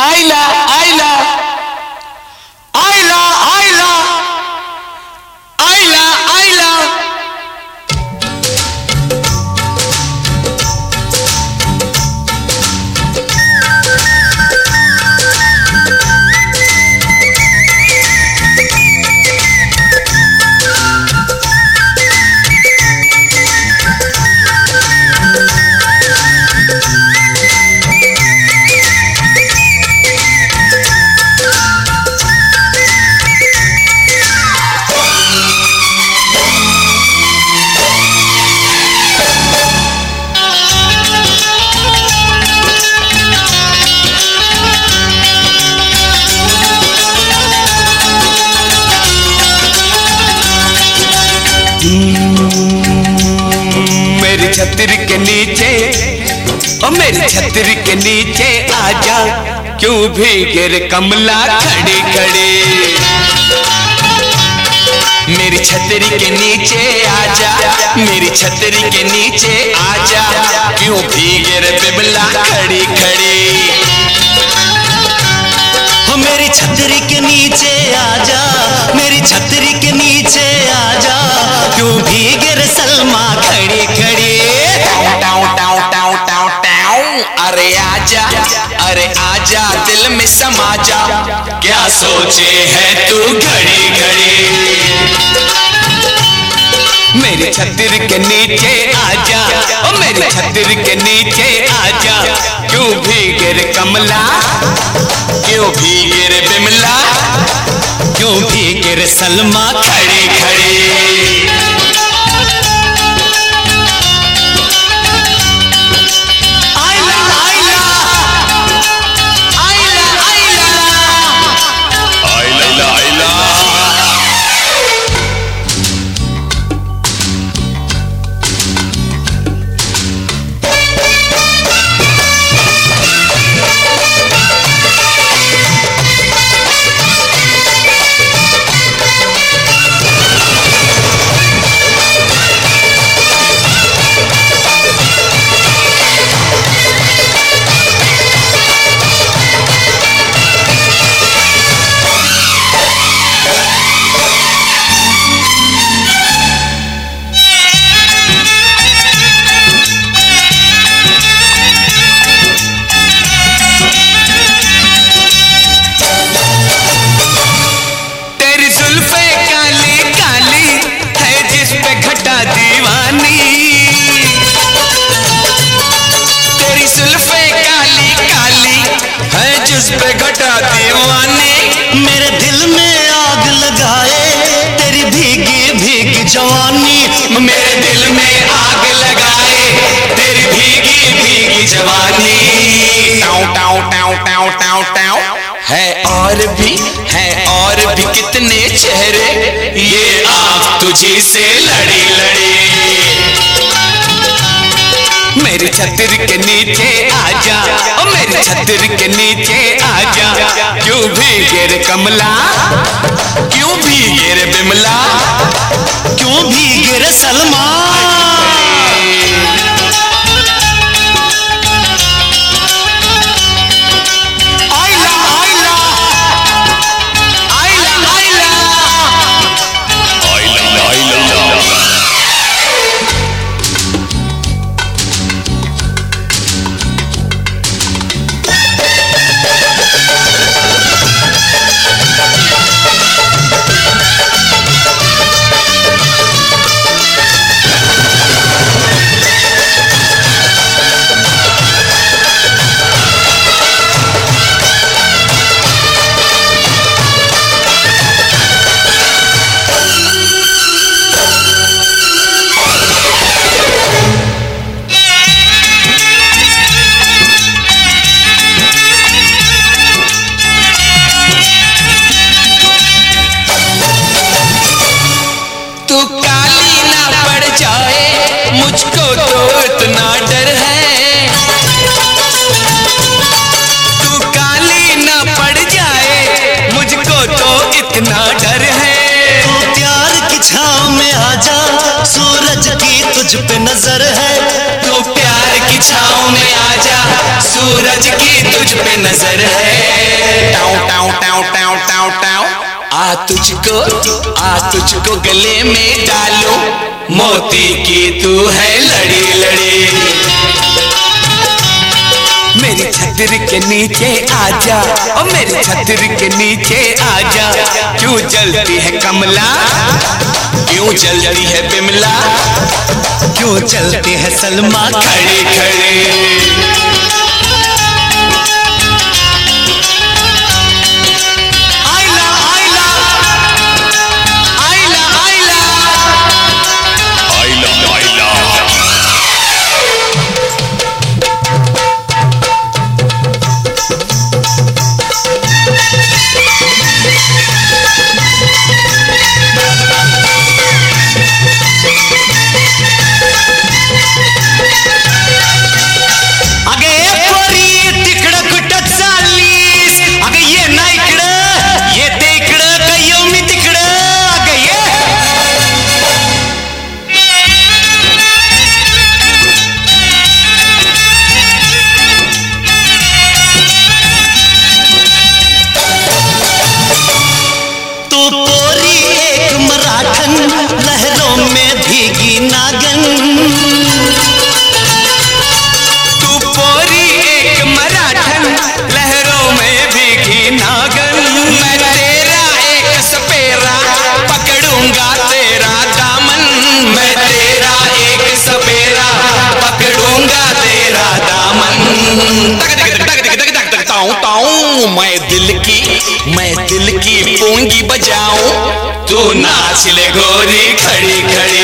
आइला आइला आइला आइला आइला आइला मेरी छतरी के नीचे ओ मेरी छतरी के नीचे आजा, क्यों भीगे रे कमला खड़ी खड़ी। मेरी छतरी के नीचे आजा, मेरी छतरी के नीचे आजा, क्यों भीगे रे बिमला खड़ी खड़ी। हो मेरी छतरी के नीचे आजा, मेरी छतरी के नीचे आजा, क्यों भीगे रे सलमा खड़ी खड़ी। टाउ टाउ टाउ टाउ टाउ, अरे आजा अरे आजा, दिल में समा जा, क्या सोचे है तू घड़ी घड़ी। मेरी छतरी के नीचे आजा, ओ मेरी छतरी के नीचे आजा, क्यों भीगे रे कमला, क्यों भीगे रे बिमला, क्यों भीगे रे सलमा खड़ी खड़ी। पे घटा दीवानी, मेरे दिल में आग लगाए तेरी भीगी भीगी जवानी। मेरे दिल में आग लगाए तेरी भीगी भीगी जवानी। टाउ टाउ टाउ टाउ टाउ टाउ, है और भी कितने चेहरे, ये आग तुझी से लड़ी लड़ी। मेरी छतरी के नीचे आजा, ओ मेरी छतरी के नीचे आजा, क्यों भीगे रे कमला, क्यों भीगे रे बिमला, क्यों भीगे रे सलमा। मुझको तो इतना डर है, तू काली ना पड़ जाए, मुझको तो इतना डर है। तू प्यार की छाँव में आजा, सूरज की तुझ पे नजर है। तू प्यार की छाँव में आजा, सूरज की तुझ पे नजर है। टाउ टाउ टाउ टाउ टाउ टाउ, आ तुझको गले में डालो, मोती की तू है लड़ी लड़ी। मेरी छतरी के नीचे आजा, ओ मेरी छतरी के नीचे आजा, क्यों जलती है कमला, क्यों जलती है बिमला, क्यों चलती है सलमा खड़ी खड़ी। लहरों में भीगी नागन, तू पोरी एक मराठन, लहरों में भीगी नागन। मैं तेरा एक सपेरा, पकड़ूंगा तेरा दामन, मैं तेरा एक सपेरा, पकड़ूंगा तेरा दामन। मैं दिल की पूंगी बजाऊं, तू नाच ले गोरी खड़ी खड़ी।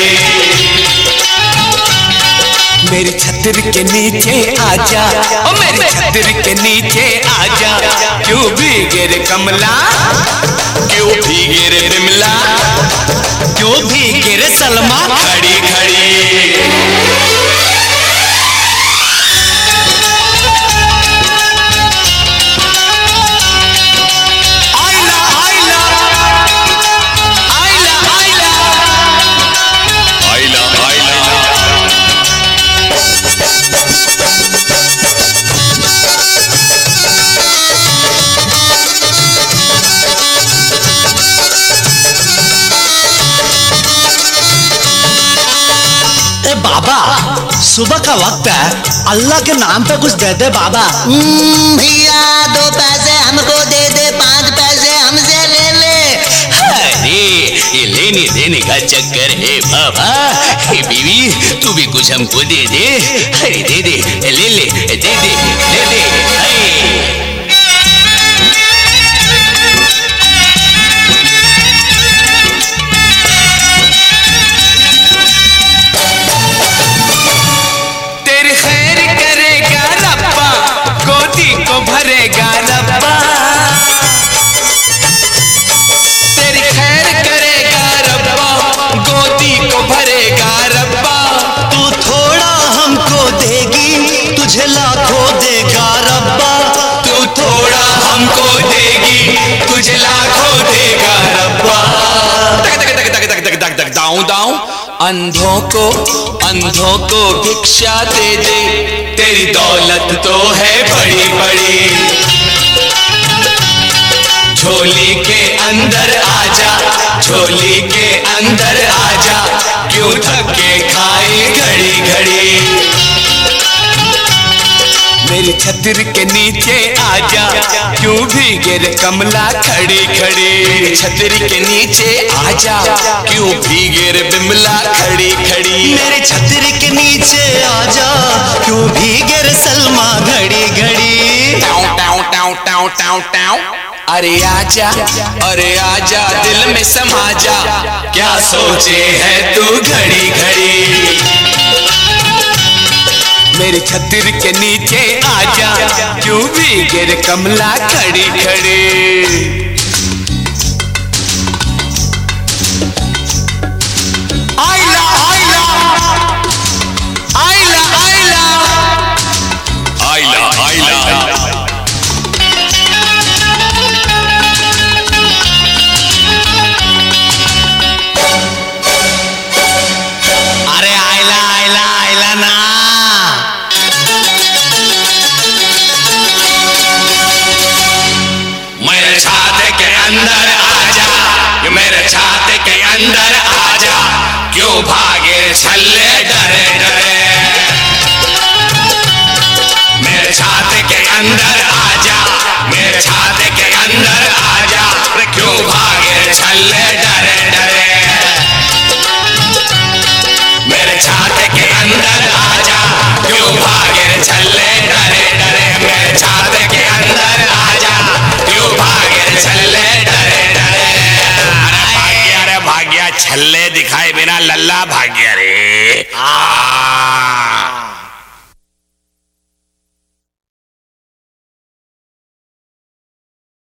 मेरी छतरी के नीचे आजा, ओ मेरी छतरी के नीचे आजा, क्यों भीगे रे कमला, क्यों भीगे रे बिमला, क्यों भीगे रे सलमा खड़ी खड़ी। बाबा सुबह का वक्त है, अल्लाह के नाम पे कुछ दे दे बाबा। भैया 2 पैसे हमको दे दे, 5 पैसे हमसे ले ले। अरे ये लेने देने का चक्कर है बाबा। बीवी तू भी कुछ हमको दे दे। अरे दे दे, ले ले, दे दे, दे दे। भरेगा रब्बा, तेरी खैर करेगा रब्बा, गोदी को भरेगा रब्बा। तू थोड़ा हमको देगी, तुझे लाखों देगा रब्बा, तू थोड़ा हमको देगी, तुझे लाखों देगा रब्बा। तक तक तक तक तक तक तक तक दाऊं दाऊं, अंधों को भिक्षा दे दे, तेरी दौलत तो है बड़ी बड़ी। झोली के अंदर आजा, झोली के अंदर आजा, क्यों धक्के खाए घड़ी घड़ी। मेरी छतरी के नीचे आजा, क्यों भीगे रे कमला खड़ी खड़ी। मेरी छतरी के नीचे आजा, क्यों भीगे रे बिमला खड़ी खड़ी। मेरी छतरी के नीचे आजा, क्यों भीगे रे सलमा घड़ी घड़ी। टाउ टाउ टाउ टाउ टाउ टाउ, अरे आजा दिल में समा जा, क्या सोचे है तू घड़ी घड़ी। मेरी छतरी के नीचे आजा, क्यों भीगे रे कमला खड़ी खड़ी। आइला आइला आइला आइला आइला आइला। अरे आइला आइला आइला ना। अंदर आजा, मेरे छाते के अंदर आजा, क्यों भागे छल्ले डरे डरे। मेरे छाते के अंदर आजा, मेरे छाते के अंदर आजा, क्यों भागे छल्ले डरे डरे। मेरे छाते के अंदर आजा, क्यों भागे छल्ले डरे डरे। मेरे छाते के अंदर आजा, क्यों भागे छल्ले डरे डरे। अरे भाग्या छल्ले दिखाए बिना लल्ला भाग्या रे।